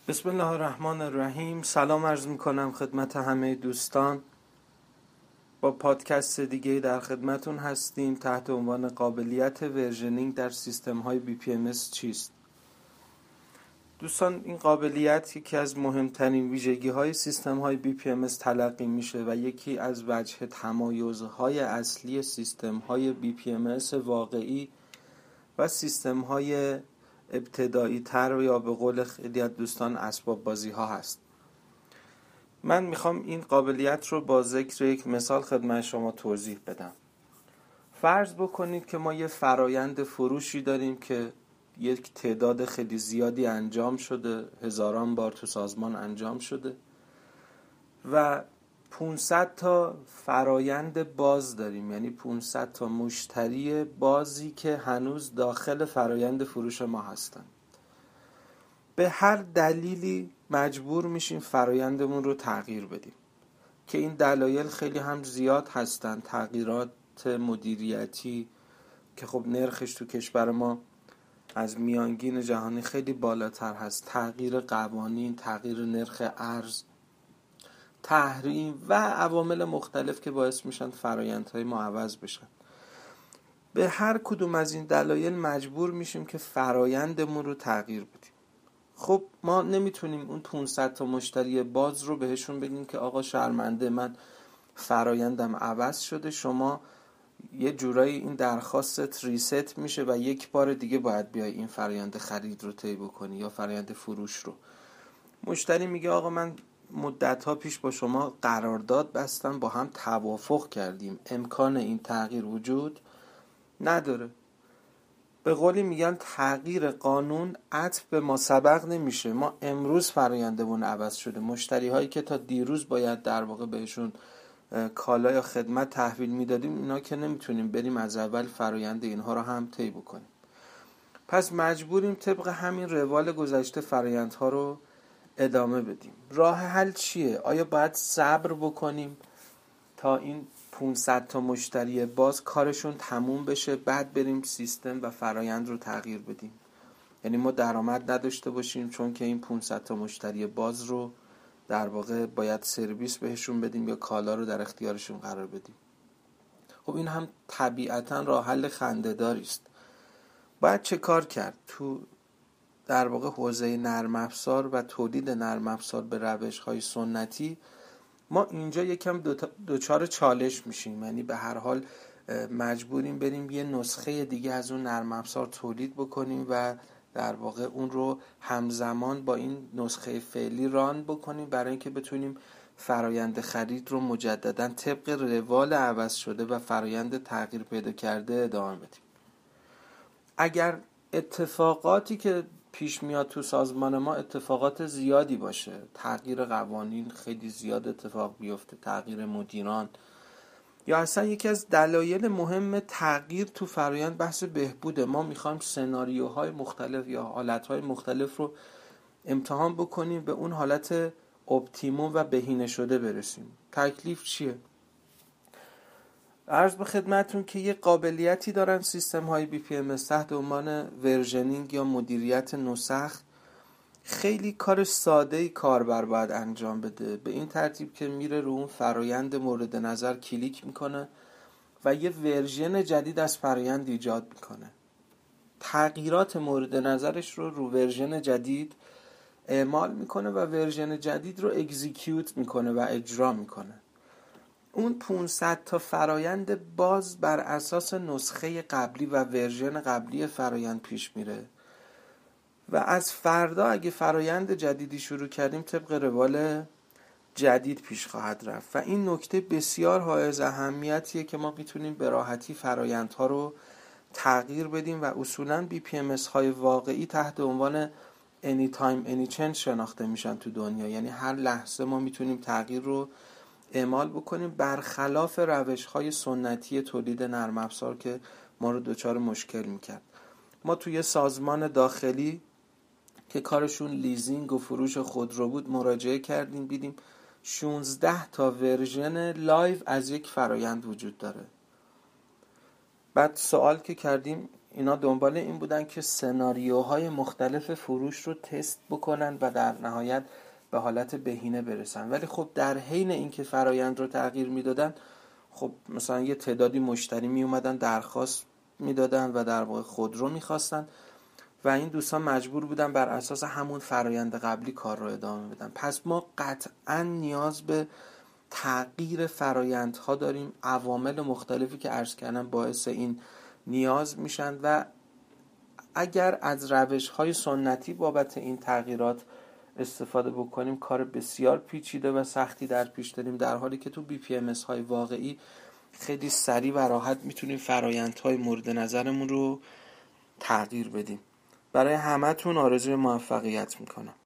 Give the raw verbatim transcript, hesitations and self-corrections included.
بسم الله الرحمن الرحیم. سلام عرض میکنم خدمت همه دوستان. با پادکست دیگه در خدمتون هستیم تحت عنوان قابلیت ورژنینگ در سیستم های بی پی ام اس چیست؟ دوستان، این قابلیت یکی از مهمترین ویژگی های سیستم های بی پی ام اس تلقی میشه و یکی از وجه تمایزهای اصلی سیستم های بی پی ام اس واقعی و سیستم های ابتدایی تر یا به قول خیلی از دوستان اسباب بازی ها هست. من میخوام این قابلیت رو با ذکر یک مثال خدمت شما توضیح بدم. فرض بکنید که ما یه فرایند فروشی داریم که یک تعداد خیلی زیادی انجام شده، هزاران بار تو سازمان انجام شده و پانصد تا فرایند باز داریم، یعنی پانصد تا مشتری بازی که هنوز داخل فرایند فروش ما هستن. به هر دلیلی مجبور میشیم فرایندمون رو تغییر بدیم که این دلایل خیلی هم زیاد هستن. تغییرات مدیریتی که خب نرخش تو کشور ما از میانگین جهانی خیلی بالاتر هست، تغییر قوانین، تغییر نرخ ارز، تحریم و عوامل مختلف که باعث میشن فرایندهای ما عوض بشن. به هر کدوم از این دلایل مجبور میشیم که فرایندمون رو تغییر بدیم. خب ما نمیتونیم اون پانصد تا مشتری باز رو بهشون بگیم که آقا شرمنده، من فرایندم عوض شده، شما یه جورایی این درخواست ریست میشه و یک بار دیگه باید بیای این فرایند خرید رو طی بکنی یا فرایند فروش رو. مشتری میگه آقا من مدت‌ها پیش با شما قرارداد بستم، با هم توافق کردیم، امکان این تغییر وجود نداره. به قولی میگن تغییر قانون عطف به ما سبق نمیشه. ما امروز فرایندمون عوض شده، مشتری هایی که تا دیروز باید در واقع بهشون کالا یا خدمت تحویل میدادیم، اینا که نمیتونیم بریم از اول فرایند اینها رو هم طی بکنیم. پس مجبوریم طبق همین روال گذشته فرایندها رو ادامه بدیم. راه حل چیه؟ آیا باید صبر بکنیم تا این پانصد تا مشتری باز کارشون تموم بشه بعد بریم سیستم و فرایند رو تغییر بدیم؟ یعنی ما درآمد نداشته باشیم چون که این پانصد تا مشتری باز رو در واقع باید سرویس بهشون بدیم یا کالا رو در اختیارشون قرار بدیم؟ خب این هم طبیعتاً راه حل خنده‌داری است. باید چه کار کرد؟ تو در واقع حوزه نرم افزار و تولید نرم افزار به روش‌های سنتی ما اینجا یکم دوچار چالش میشیم، یعنی به هر حال مجبوریم بریم یه نسخه دیگه از اون نرم افزار تولید بکنیم و در واقع اون رو همزمان با این نسخه فعلی ران بکنیم برای اینکه بتونیم فرایند خرید رو مجددا طبق روال عوض شده و فرایند تغییر پیدا کرده ادامه بدیم. اگر اتفاقاتی که پیش میاد تو سازمان ما اتفاقات زیادی باشه، تغییر قوانین خیلی زیاد اتفاق بیفته، تغییر مدیران، یا اصلا یکی از دلایل مهم تغییر تو فرایند بحث بهبوده، ما میخوایم سناریوهای مختلف یا حالتهای مختلف رو امتحان بکنیم به اون حالت اپتیموم و بهینه شده برسیم. تکلیف چیه؟ عرض به خدمتون که یه قابلیتی دارن سیستم های بی پی ام اس تحت عنوان ورژنینگ یا مدیریت نسخ. خیلی کار ساده‌ای کاربر باید انجام بده، به این ترتیب که میره رو اون فرایند مورد نظر کلیک میکنه و یه ورژن جدید از فرایند ایجاد میکنه. تغییرات مورد نظرش رو رو ورژن جدید اعمال میکنه و ورژن جدید رو اگزیکیوت میکنه و اجرا میکنه. اون پانصد تا فرایند باز بر اساس نسخه قبلی و ورژن قبلی فرایند پیش میره و از فردا اگه فرایند جدیدی شروع کردیم طبق روال جدید پیش خواهد رفت و این نکته بسیار حائز اهمیتیه که ما میتونیم به راحتی فرایندها رو تغییر بدیم و اصولاً بی پی ام اس های واقعی تحت عنوان anytime any change شناخته میشن تو دنیا، یعنی هر لحظه ما میتونیم تغییر رو اعمال بکنیم برخلاف روش‌های سنتی تولید نرم افزار که ما رو دچار مشکل میکرد. ما توی سازمان داخلی که کارشون لیزینگ و فروش خودرو بود مراجعه کردیم، دیدیم شانزده تا ورژن لایو از یک فرایند وجود داره. بعد سوال که کردیم اینا دنبال این بودن که سناریوهای مختلف فروش رو تست بکنن و در نهایت به حالت بهینه برسن. ولی خب در حین اینکه فرایند رو تغییر میدادن، خب مثلا یه تعدادی مشتری می اومدن درخواست میدادن و در واقع خودرو میخواستن و این دوستان مجبور بودن بر اساس همون فرایند قبلی کار رو ادامه بدن. پس ما قطعا نیاز به تغییر فرایندها داریم. عوامل مختلفی که عرض کردم باعث این نیاز میشن و اگر از روش‌های سنتی بابت این تغییرات استفاده بکنیم کار بسیار پیچیده و سختی در پیش داریم، در حالی که تو بی پی ام اس های واقعی خیلی سریع و راحت میتونیم فرایندهای مورد نظرمون رو تغییر بدیم. برای همتون آرزوی موفقیت میکنم.